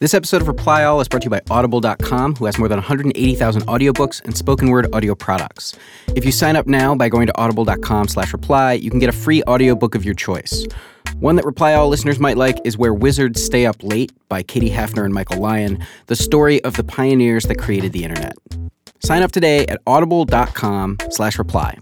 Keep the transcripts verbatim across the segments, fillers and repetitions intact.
This episode of Reply All is brought to you by Audible dot com, who has more than one hundred eighty thousand audiobooks and spoken word audio products. If you sign up now by going to audible dot com slash reply, you can get a free audiobook of your choice. One that Reply All listeners might like is Where Wizards Stay Up Late by Katie Hafner and Michael Lyon, the story of the pioneers that created the internet. Sign up today at audible dot com slash reply.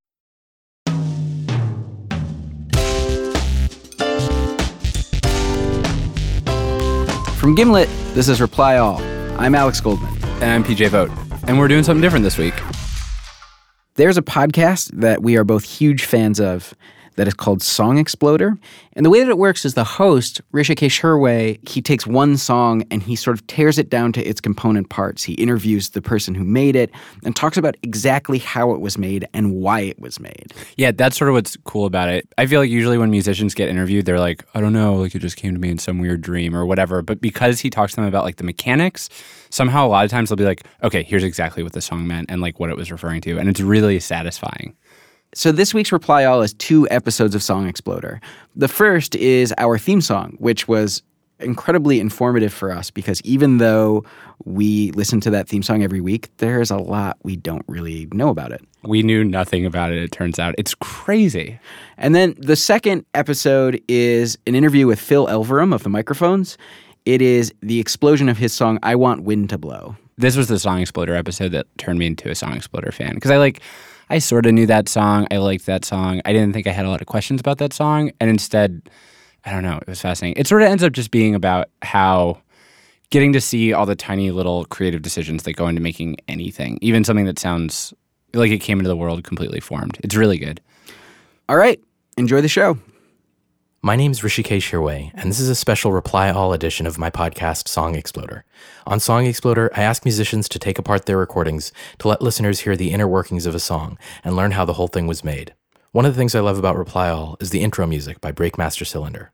From Gimlet, this is Reply All. I'm Alex Goldman. And I'm P J Vogt. And we're doing something different this week. There's a podcast that we are both huge fans of that is called Song Exploder. And the way that it works is the host, Hrishikesh Hirway, he takes one song and he sort of tears it down to its component parts. He interviews the person who made it and talks about exactly how it was made and why it was made. Yeah, that's sort of what's cool about it. I feel like usually when musicians get interviewed, they're like, I don't know, like it just came to me in some weird dream or whatever. But because he talks to them about like the mechanics, somehow a lot of times they'll be like, okay, here's exactly what the song meant and like what it was referring to. And it's really satisfying. So this week's Reply All is two episodes of Song Exploder. The first is our theme song, which was incredibly informative for us because even though we listen to that theme song every week, there's a lot we don't really know about it. We knew nothing about it, it turns out. It's crazy. And then the second episode is an interview with Phil Elverum of the Microphones. It is the explosion of his song, I Want Wind to Blow. This was the Song Exploder episode that turned me into a Song Exploder fan because I like... I sort of knew that song. I liked that song. I didn't think I had a lot of questions about that song. And instead, I don't know, it was fascinating. It sort of ends up just being about how getting to see all the tiny little creative decisions that go into making anything, even something that sounds like it came into the world completely formed. It's really good. All right. Enjoy the show. My name's Hrishikesh Hirway, and this is a special Reply All edition of my podcast, Song Exploder. On Song Exploder, I ask musicians to take apart their recordings to let listeners hear the inner workings of a song and learn how the whole thing was made. One of the things I love about Reply All is the intro music by Breakmaster Cylinder.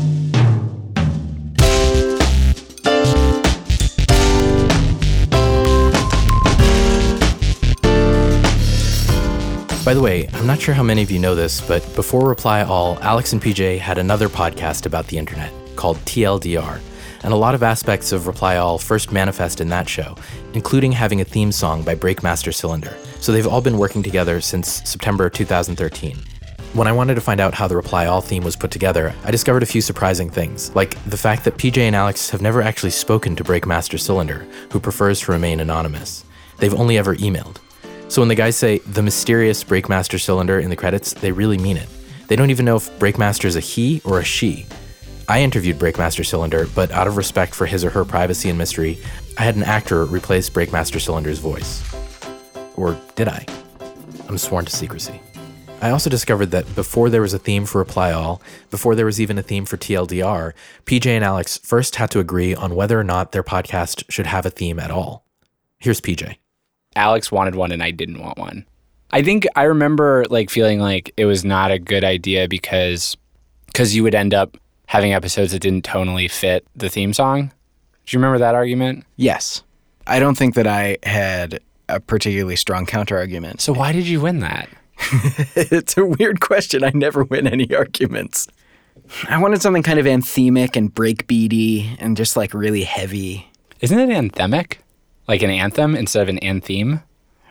By the way, I'm not sure how many of you know this, but before Reply All, Alex and P J had another podcast about the internet called T L D R, and a lot of aspects of Reply All first manifest in that show, including having a theme song by Breakmaster Cylinder. So they've all been working together since September two thousand thirteen. When I wanted to find out how the Reply All theme was put together, I discovered a few surprising things, like the fact that P J and Alex have never actually spoken to Breakmaster Cylinder, who prefers to remain anonymous. They've only ever emailed. So when the guys say the mysterious Breakmaster Cylinder in the credits, they really mean it. They don't even know if Breakmaster is a he or a she. I interviewed Breakmaster Cylinder, but out of respect for his or her privacy and mystery, I had an actor replace Breakmaster Cylinder's voice. Or did I? I'm sworn to secrecy. I also discovered that before there was a theme for Reply All, before there was even a theme for T L D R, P J and Alex first had to agree on whether or not their podcast should have a theme at all. Here's P J. Alex wanted one and I didn't want one. I think I remember like feeling like it was not a good idea because because you would end up having episodes that didn't tonally fit the theme song. Do you remember that argument? Yes. I don't think that I had a particularly strong counter-argument. So why did you win that? It's a weird question. I never win any arguments. I wanted something kind of anthemic and breakbeaty and just like really heavy. Isn't it anthemic? Like an anthem instead of an anthem?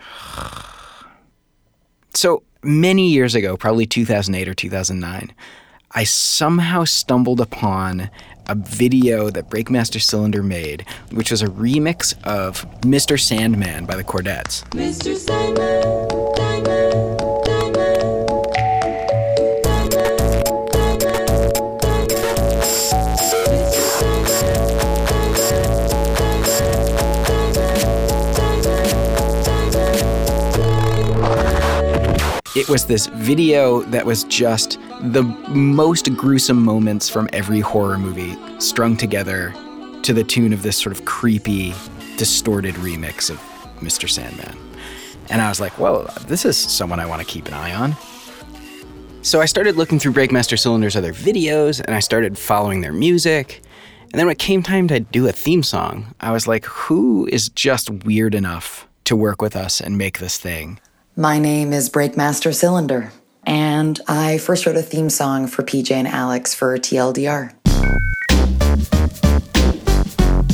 So many years ago, probably two thousand eight or two thousand nine, I somehow stumbled upon a video that Breakmaster Cylinder made, which was a remix of Mister Sandman by the Chordettes. Mister Sandman, Sandman, Sandman. It was this video that was just the most gruesome moments from every horror movie strung together to the tune of this sort of creepy, distorted remix of Mister Sandman. And I was like, well, this is someone I want to keep an eye on. So I started looking through Breakmaster Cylinder's other videos, and I started following their music. And then when it came time to do a theme song, I was like, who is just weird enough to work with us and make this thing? My name is Breakmaster Cylinder, and I first wrote a theme song for P J and Alex for T L D R.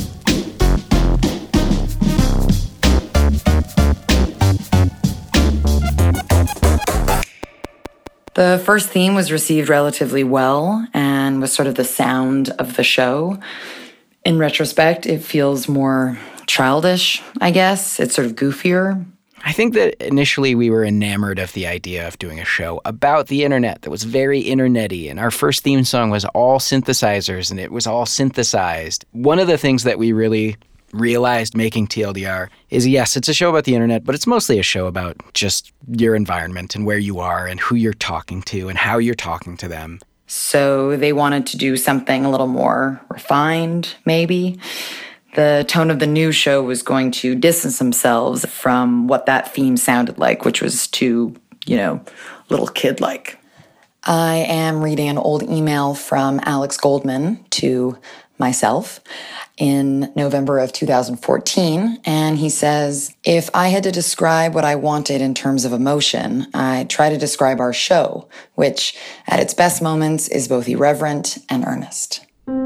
The first theme was received relatively well and was sort of the sound of the show. In retrospect, it feels more childish, I guess. It's sort of goofier. I think that initially we were enamored of the idea of doing a show about the internet that was very internet-y, and our first theme song was all synthesizers, and it was all synthesized. One of the things that we really realized making T L D R is, yes, it's a show about the internet, but it's mostly a show about just your environment and where you are and who you're talking to and how you're talking to them. So they wanted to do something a little more refined, maybe. The tone of the new show was going to distance themselves from what that theme sounded like, which was too, you know, little kid-like. I am reading an old email from Alex Goldman to myself in November of two thousand fourteen, and he says, if I had to describe what I wanted in terms of emotion, I'd try to describe our show, which at its best moments is both irreverent and earnest.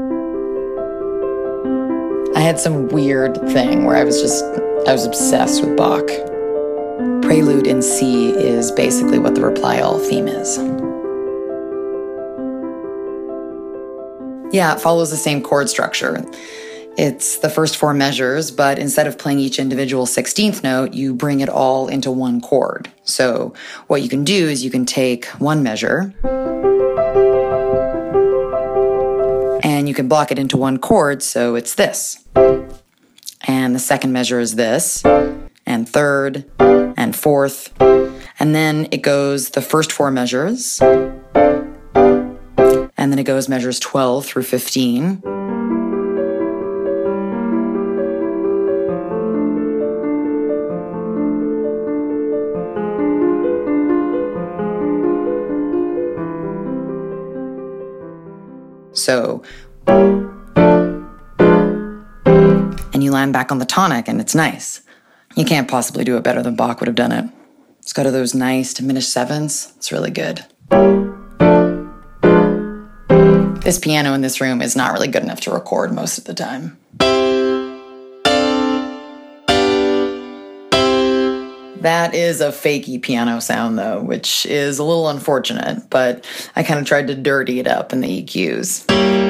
I had some weird thing where I was just, I was obsessed with Bach. Prelude in C is basically what the Reply All theme is. Yeah, it follows the same chord structure. It's the first four measures, but instead of playing each individual sixteenth note, you bring it all into one chord. So what you can do is you can take one measure and you can block it into one chord, so it's this. And the second measure is this, and third, and fourth. And then it goes the first four measures, and then it goes measures twelve through fifteen. So, and you land back on the tonic, and it's nice. You can't possibly do it better than Bach would have done it. It's got those nice diminished sevenths. It's really good. This piano in this room is not really good enough to record most of the time. That is a fakey piano sound, though, which is a little unfortunate, but I kind of tried to dirty it up in the E Qs.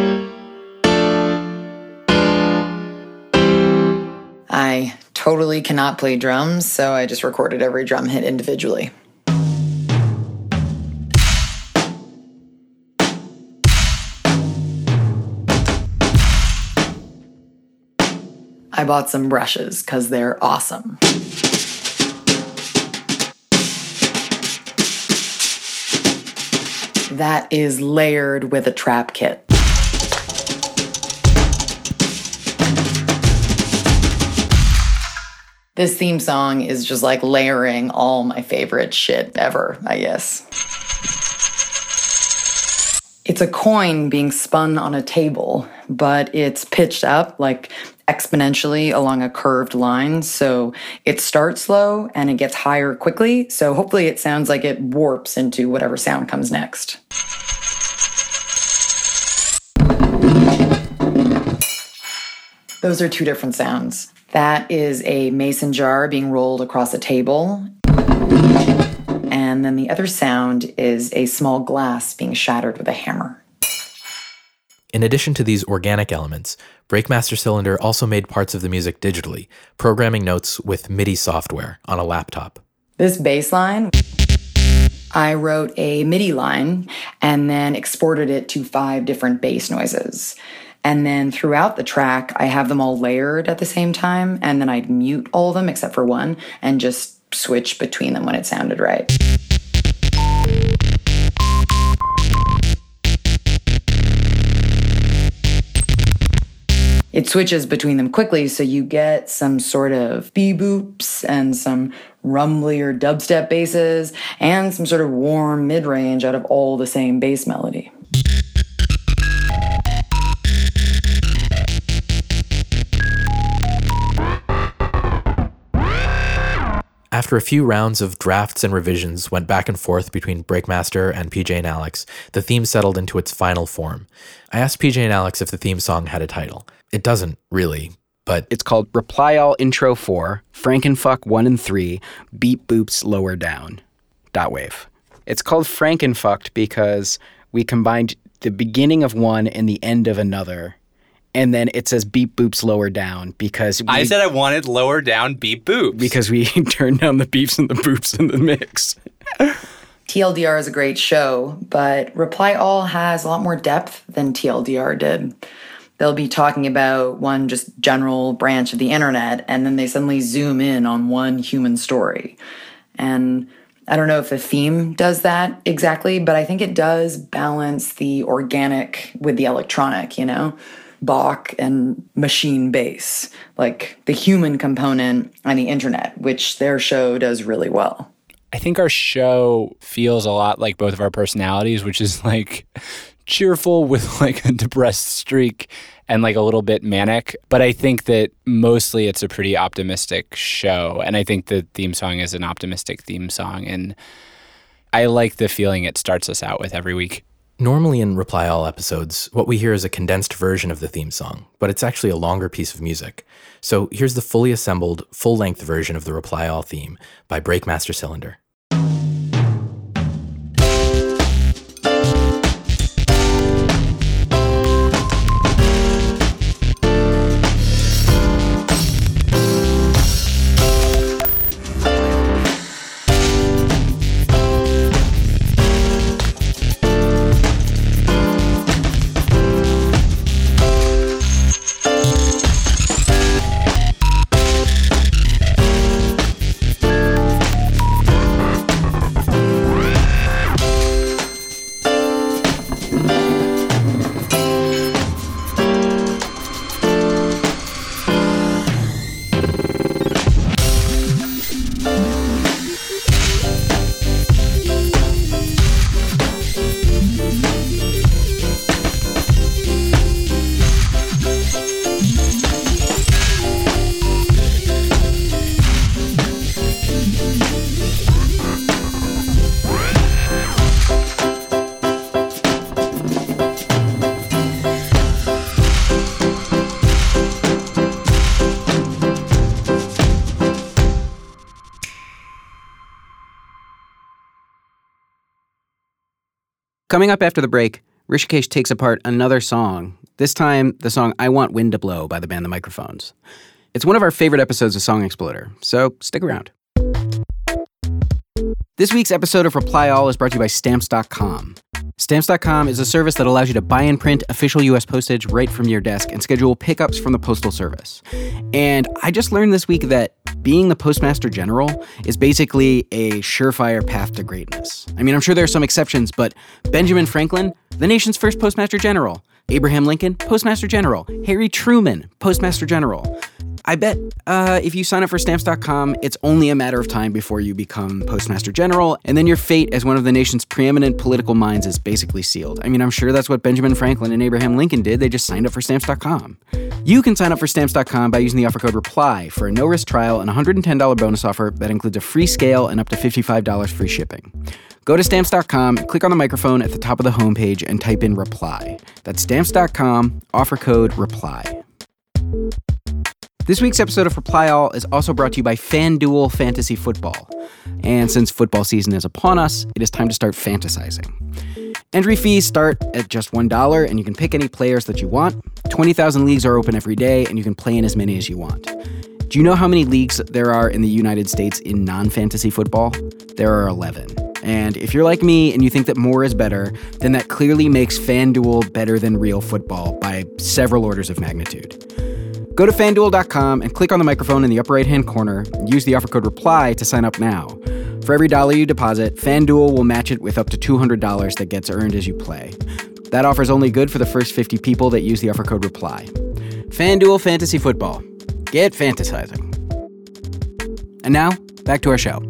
I totally cannot play drums, so I just recorded every drum hit individually. I bought some brushes because they're awesome. That is layered with a trap kit. This theme song is just like layering all my favorite shit ever, I guess. It's a coin being spun on a table, but it's pitched up like exponentially along a curved line. So it starts low and it gets higher quickly. So hopefully it sounds like it warps into whatever sound comes next. Those are two different sounds. That is a mason jar being rolled across a table. And then the other sound is a small glass being shattered with a hammer. In addition to these organic elements, Breakmaster Cylinder also made parts of the music digitally, programming notes with MIDI software on a laptop. This bass line, I wrote a MIDI line and then exported it to five different bass noises. And then throughout the track, I have them all layered at the same time, and then I'd mute all of them except for one and just switch between them when it sounded right. It switches between them quickly, so you get some sort of beboops and some rumblier dubstep basses and some sort of warm mid-range out of all the same bass melody. After a few rounds of drafts and revisions went back and forth between Breakmaster and P J and Alex, the theme settled into its final form. I asked P J and Alex if the theme song had a title. It doesn't, really, but... It's called Reply All Intro four, Frankenfuck one and three, Beep Boops Lower Down. Dot wave. It's called Frankenfucked because we combined the beginning of one and the end of another. And then it says beep boops lower down because we, I said I wanted lower down beep boops. Because we turned down the beeps and the boops in the mix. T L D R is a great show, but Reply All has a lot more depth than T L D R did. They'll be talking about one just general branch of the internet, and then they suddenly zoom in on one human story. And I don't know if the theme does that exactly, but I think it does balance the organic with the electronic, you know? Bach and machine bass, like the human component on the internet, which their show does really well. I think our show feels a lot like both of our personalities, which is like cheerful with like a depressed streak and like a little bit manic. But I think that mostly it's a pretty optimistic show. And I think the theme song is an optimistic theme song. And I like the feeling it starts us out with every week. Normally in Reply All episodes, what we hear is a condensed version of the theme song, but it's actually a longer piece of music. So here's the fully assembled, full-length version of the Reply All theme by Breakmaster Cylinder. Coming up after the break, Hrishikesh takes apart another song, this time the song I Want Wind to Blow by the band The Microphones. It's one of our favorite episodes of Song Exploder, so stick around. This week's episode of Reply All is brought to you by Stamps dot com. Stamps dot com is a service that allows you to buy and print official U S postage right from your desk and schedule pickups from the Postal Service. And I just learned this week that being the Postmaster General is basically a surefire path to greatness. I mean, I'm sure there are some exceptions, but Benjamin Franklin, the nation's first Postmaster General. Abraham Lincoln, Postmaster General. Harry Truman, Postmaster General. I bet uh, if you sign up for Stamps dot com, it's only a matter of time before you become Postmaster General, and then your fate as one of the nation's preeminent political minds is basically sealed. I mean, I'm sure that's what Benjamin Franklin and Abraham Lincoln did. They just signed up for Stamps dot com. You can sign up for Stamps dot com by using the offer code REPLY for a no-risk trial and a one hundred ten dollars bonus offer that includes a free scale and up to fifty-five dollars free shipping. Go to Stamps dot com, click on the microphone at the top of the homepage, and type in REPLY. That's Stamps dot com, offer code REPLY. This week's episode of Reply All is also brought to you by FanDuel Fantasy Football. And since football season is upon us, it is time to start fantasizing. Entry fees start at just one dollar, and you can pick any players that you want. twenty thousand leagues are open every day, and you can play in as many as you want. Do you know how many leagues there are in the United States in non-fantasy football? There are eleven. And if you're like me and you think that more is better, then that clearly makes FanDuel better than real football by several orders of magnitude. Go to FanDuel dot com and click on the microphone in the upper right-hand corner. Use the offer code REPLY to sign up now. For every dollar you deposit, FanDuel will match it with up to two hundred dollars that gets earned as you play. That offer is only good for the first fifty people that use the offer code REPLY. FanDuel Fantasy Football. Get fantasizing. And now, back to our show.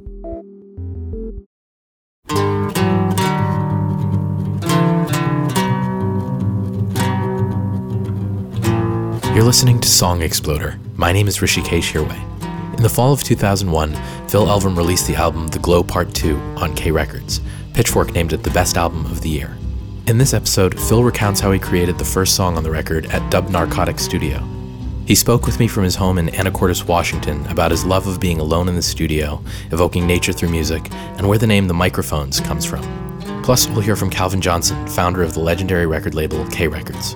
You're listening to Song Exploder. My name is Hrishikesh Hirway. In the fall of two thousand one, Phil Elverum released the album The Glow Part two on K Records. Pitchfork named it the best album of the year. In this episode, Phil recounts how he created the first song on the record at Dub Narcotic Studio. He spoke with me from his home in Anacortes, Washington, about his love of being alone in the studio, evoking nature through music, and where the name The Microphones comes from. Plus, we'll hear from Calvin Johnson, founder of the legendary record label K Records.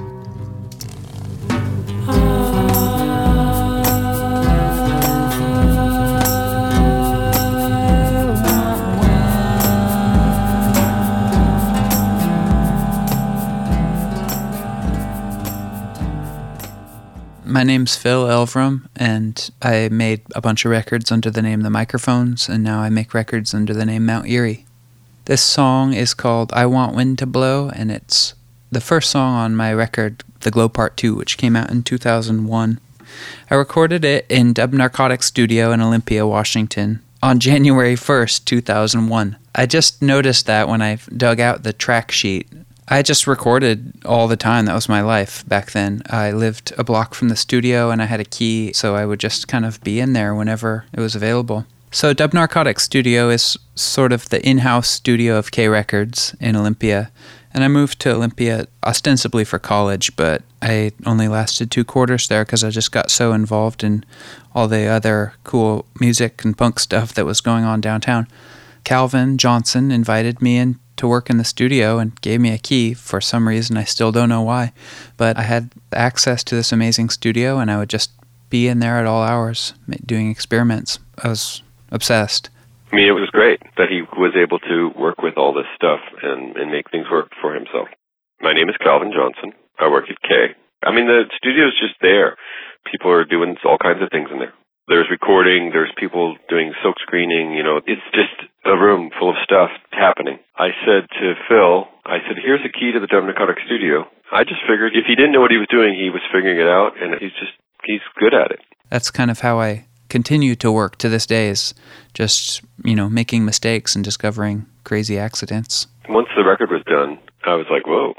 My name's Phil Elverum, and I made a bunch of records under the name The Microphones, and now I make records under the name Mount Erie. This song is called I Want Wind to Blow, and it's the first song on my record, The Glow Part two, which came out in two thousand one. I recorded it in Dub Narcotics Studio in Olympia, Washington, on January first, two thousand one. I just noticed that when I dug out the track sheet. I just recorded all the time. That was my life back then. I lived a block from the studio and I had a key, so I would just kind of be in there whenever it was available. So Dub Narcotics Studio is sort of the in-house studio of K Records in Olympia. And I moved to Olympia ostensibly for college, but I only lasted two quarters there because I just got so involved in all the other cool music and punk stuff that was going on downtown. Calvin Johnson invited me in to work in the studio and gave me a key for some reason. I still don't know why, but I had access to this amazing studio and I would just be in there at all hours doing experiments. I was obsessed. I mean, it was great that he was able to work with all this stuff and, and make things work for himself. My name is Calvin Johnson. I work at K. I mean, the studio's just there. People are doing all kinds of things in there. There's recording, there's people doing silk screening, you know, it's just a room full of stuff happening. I said to Phil, I said, here's a key to the Dub Narcotics studio. I just figured if he didn't know what he was doing, he was figuring it out, and he's just, he's good at it. That's kind of how I continue to work to this day, is just, you know, making mistakes and discovering crazy accidents. Once the record was done, I was like, whoa,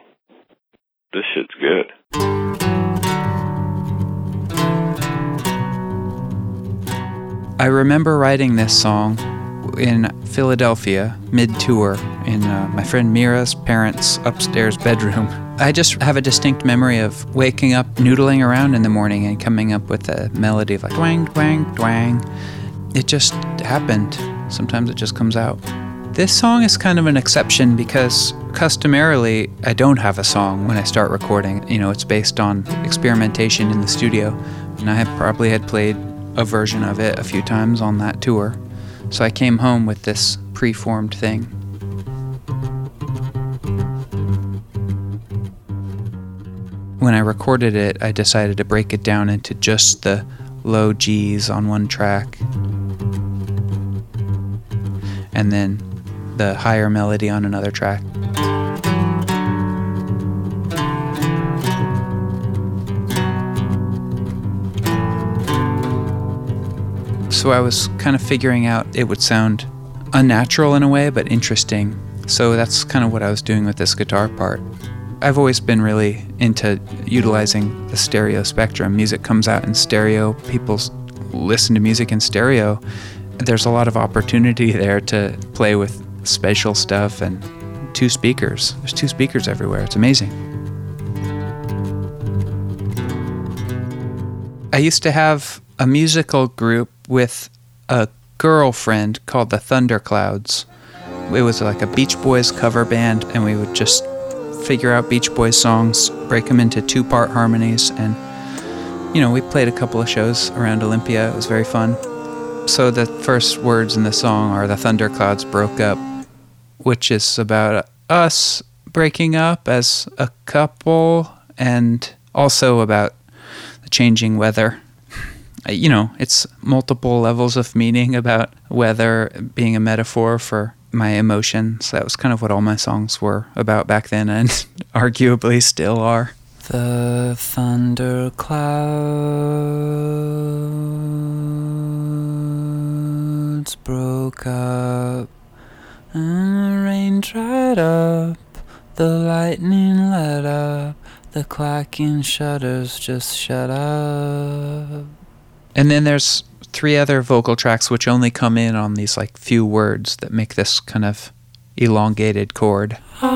this shit's good. I remember writing this song in Philadelphia, mid-tour, in uh, my friend Mira's parents' upstairs bedroom. I just have a distinct memory of waking up, noodling around in the morning, and coming up with a melody of like twang, twang, twang. It just happened. Sometimes it just comes out. This song is kind of an exception because customarily I don't have a song when I start recording. You know, it's based on experimentation in the studio, and I have probably had played a version of it a few times on that tour. So I came home with this preformed thing. When I recorded it, I decided to break it down into just the low G's on one track, and then the higher melody on another track. So I was kind of figuring out it would sound unnatural in a way, but interesting. So that's kind of what I was doing with this guitar part. I've always been really into utilizing the stereo spectrum. Music comes out in stereo. People listen to music in stereo. There's a lot of opportunity there to play with spatial stuff and two speakers. There's two speakers everywhere. It's amazing. I used to have a musical group with a girlfriend called the Thunderclouds. It was like a Beach Boys cover band, and we would just figure out Beach Boys songs, break them into two-part harmonies, and, you know, we played a couple of shows around Olympia. It was very fun. So the first words in the song are the Thunderclouds broke up, which is about us breaking up as a couple, and also about the changing weather. You know, it's multiple levels of meaning about weather being a metaphor for my emotions. That was kind of what all my songs were about back then, and arguably still are. The thunderclouds broke up, and the rain dried up, the lightning let up, the clacking shutters just shut up. And then there's three other vocal tracks which only come in on these like few words that make this kind of elongated chord. I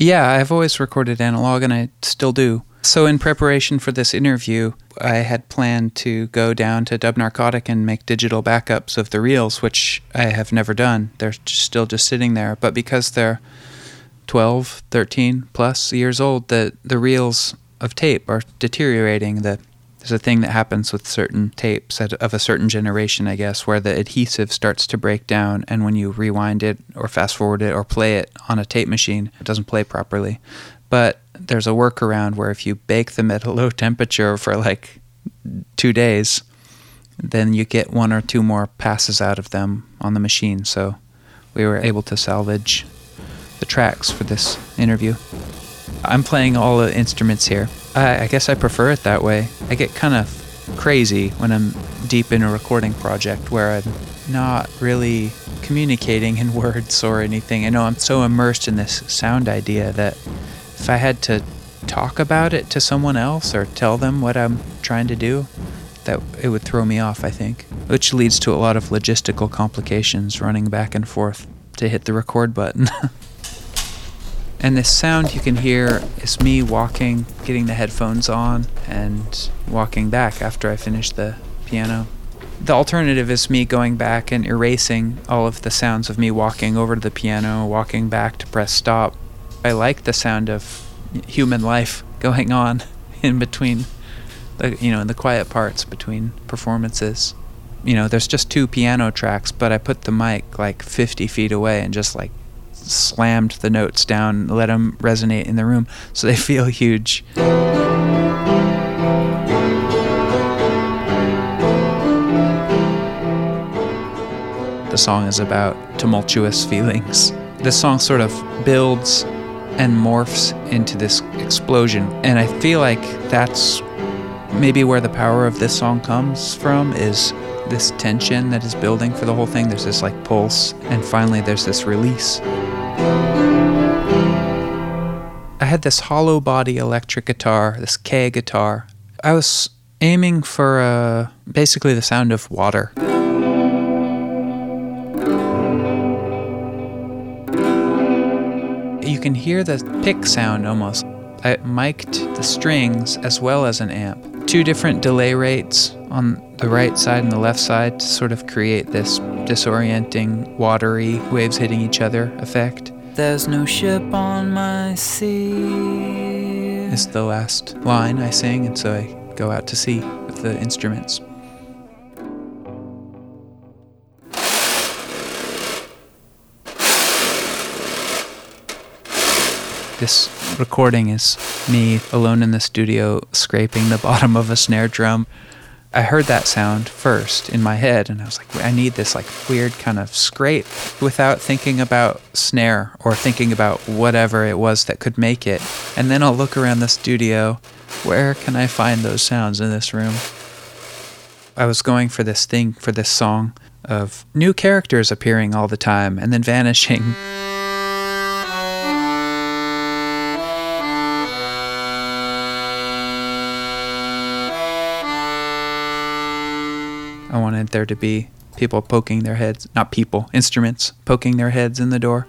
Yeah, I've always recorded analog, and I still do. So in preparation for this interview, I had planned to go down to Dub Narcotic and make digital backups of the reels, which I have never done. They're still just sitting there. But because they're twelve, thirteen plus years old, the, the reels of tape are deteriorating. The, there's a thing that happens with certain tapes at, of a certain generation, I guess, where the adhesive starts to break down, and when you rewind it or fast forward it or play it on a tape machine, it doesn't play properly. But there's a workaround where if you bake them at a low temperature for like two days, then you get one or two more passes out of them on the machine. So we were able to salvage the tracks for this interview. I'm playing all the instruments here. I, I guess I prefer it that way. I get kind of crazy when I'm deep in a recording project where I'm not really communicating in words or anything. I know I'm so immersed in this sound idea that if I had to talk about it to someone else or tell them what I'm trying to do, that it would throw me off, I think, which leads to a lot of logistical complications running back and forth to hit the record button. And this sound you can hear is me walking, getting the headphones on, and walking back after I finish the piano. The alternative is me going back and erasing all of the sounds of me walking over to the piano, walking back to press stop. I like the sound of human life going on in between, the, you know, in the quiet parts between performances. You know, there's just two piano tracks, but I put the mic like fifty feet away and just like slammed the notes down, let them resonate in the room so they feel huge. The song is about tumultuous feelings. This song sort of builds and morphs into this explosion, and I feel like that's maybe where the power of this song comes from, is this tension that is building for the whole thing. There's this like pulse, and finally there's this release. I had this hollow body electric guitar, this K guitar. I was aiming for uh, basically the sound of water. You can hear the pick sound almost. I mic'd the strings as well as an amp. Two different delay rates on the right side and the left side to sort of create this disorienting, watery, waves hitting each other effect. There's no ship on my sea is the last line I sing, and so I go out to sea with the instruments. This recording is me alone in the studio scraping the bottom of a snare drum. I heard that sound first in my head, and I was like, I need this like weird kind of scrape without thinking about snare or thinking about whatever it was that could make it. And then I'll look around the studio. Where can I find those sounds in this room? I was going for this thing, for this song of new characters appearing all the time and then vanishing. I wanted there to be people poking their heads, not people, instruments, poking their heads in the door.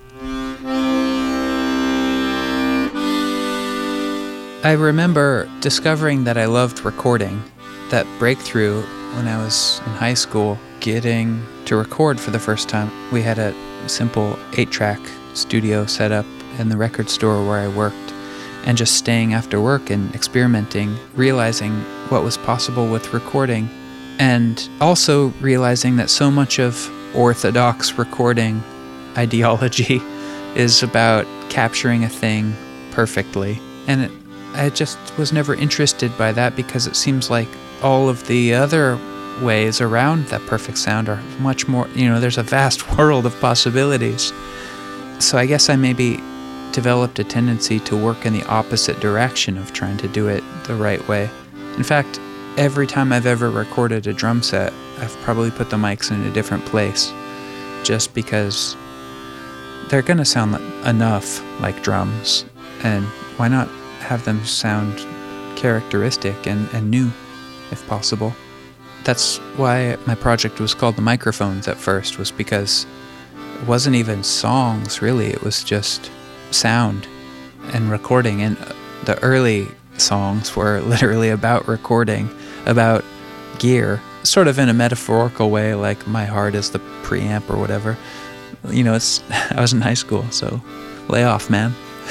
I remember discovering that I loved recording, that breakthrough when I was in high school, getting to record for the first time. We had a simple eight-track studio set up in the record store where I worked, and just staying after work and experimenting, realizing what was possible with recording. And also realizing that so much of orthodox recording ideology is about capturing a thing perfectly. And it, I just was never interested by that, because it seems like all of the other ways around that perfect sound are much more, you know, there's a vast world of possibilities. So I guess I maybe developed a tendency to work in the opposite direction of trying to do it the right way. In fact, every time I've ever recorded a drum set, I've probably put the mics in a different place, just because they're going to sound enough like drums, and why not have them sound characteristic and, and new, if possible. That's why my project was called The Microphones at first, was because it wasn't even songs, really. It was just sound. and recording. And the early songs were literally about recording, about gear, sort of in a metaphorical way, like my heart is the preamp or whatever. You know, it's I was in high school, so lay off, man.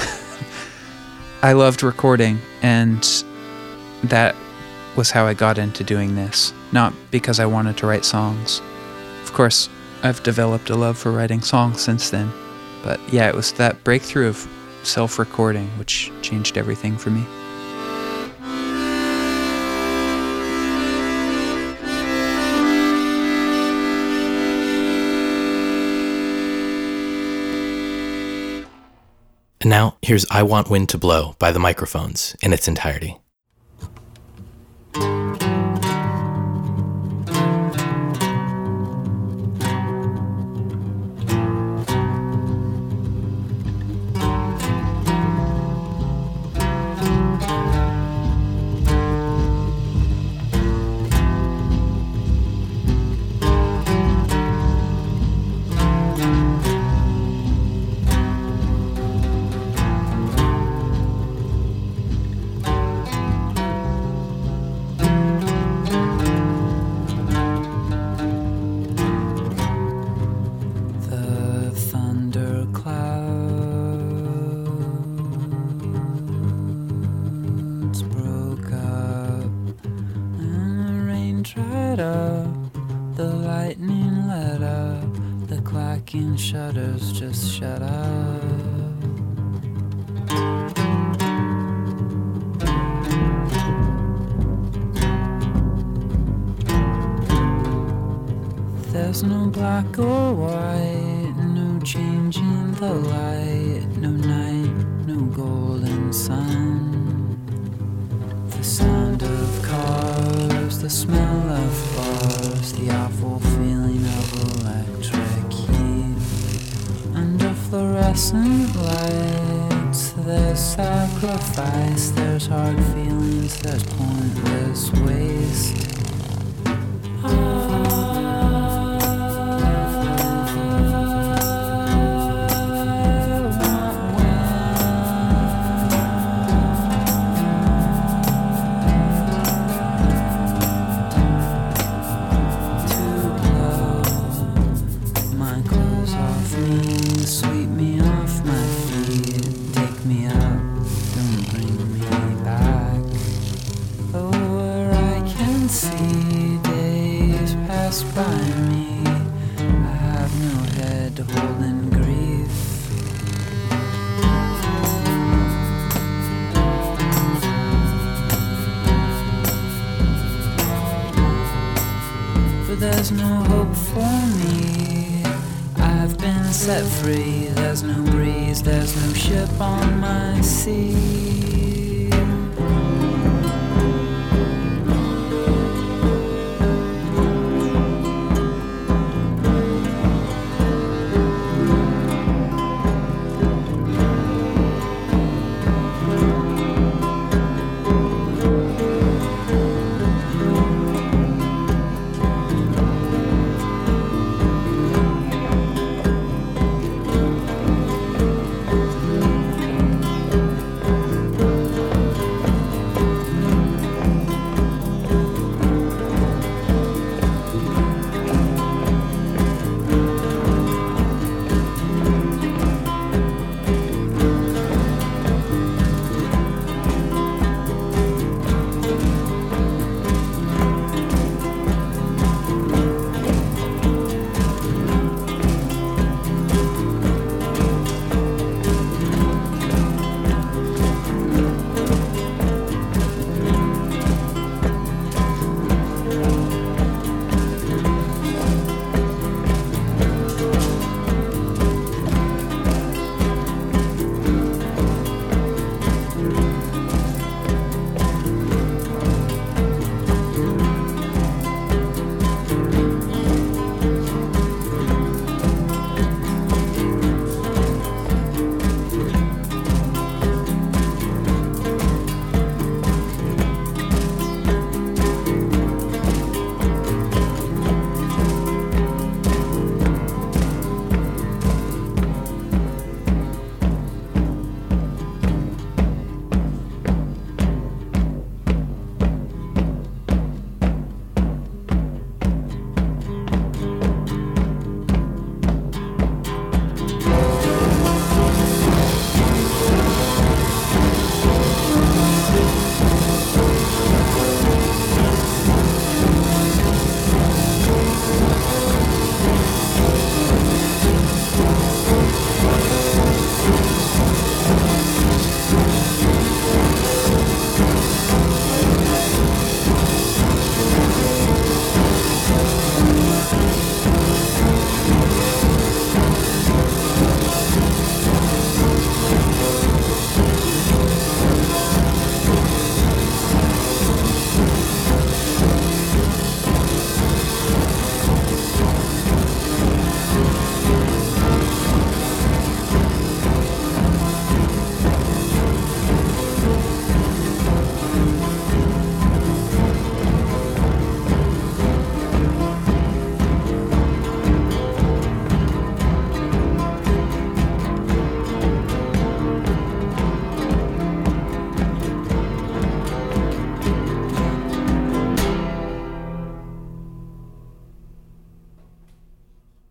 I loved recording, and that was how I got into doing this, not because I wanted to write songs. Of course, I've developed a love for writing songs since then, but yeah, it was that breakthrough of self-recording which changed everything for me. And now, here's I Want Wind to Blow by the Microphones in its entirety. Shutters just shut up. There's no black or white, no change in the light, no night, no golden sun. The sound of cars, the smell of bars, the awful feeling of electric fluorescent lights. There's sacrifice, there's hard feelings, there's pointless waste. There's no hope for me. I've been set free. There's no breeze. There's no ship on my sea.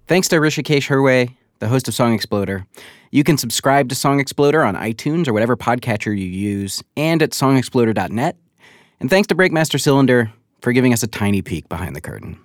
Thanks to Rishikesh Hirway, the host of Song Exploder. You can subscribe to Song Exploder on iTunes or whatever podcatcher you use, and at song exploder dot net. And thanks to Breakmaster Cylinder for giving us a tiny peek behind the curtain.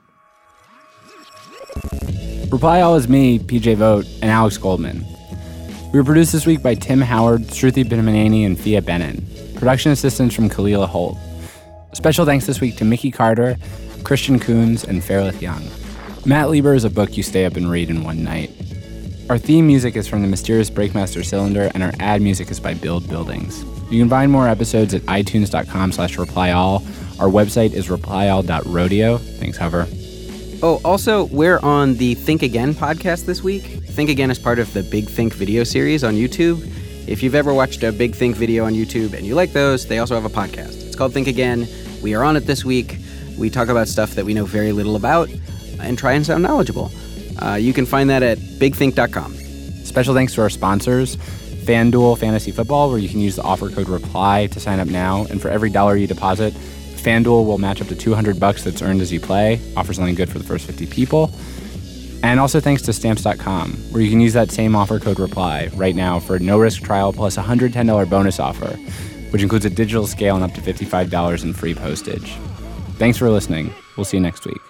Reply All is me, P J Vogt, and Alex Goldman. We were produced this week by Tim Howard, Shruti Binamaneni, and Thea Benin. Production assistance from Kalila Holt. Special thanks this week to Mickey Carter, Christian Coons, and Fairlith Young. Matt Lieber is a book you stay up and read in one night. Our theme music is from the mysterious Breakmaster Cylinder, and our ad music is by Build Buildings. You can find more episodes at itunes.com slash replyall. Our website is replyall dot rodeo. Thanks, Hover. Oh, also, we're on the Think Again podcast this week. Think Again is part of the Big Think video series on YouTube. If you've ever watched a Big Think video on YouTube and you like those, they also have a podcast. It's called Think Again. We are on it this week. We talk about stuff that we know very little about and try and sound knowledgeable. Uh, you can find that at big think dot com. Special thanks to our sponsors, FanDuel Fantasy Football, where you can use the offer code REPLY to sign up now. And for every dollar you deposit, FanDuel will match up to two hundred bucks that's earned as you play. Offers only good for the first fifty people. And also thanks to Stamps dot com, where you can use that same offer code REPLY right now for a no-risk trial plus a one hundred ten dollars bonus offer, which includes a digital scale and up to fifty-five dollars in free postage. Thanks for listening. We'll see you next week.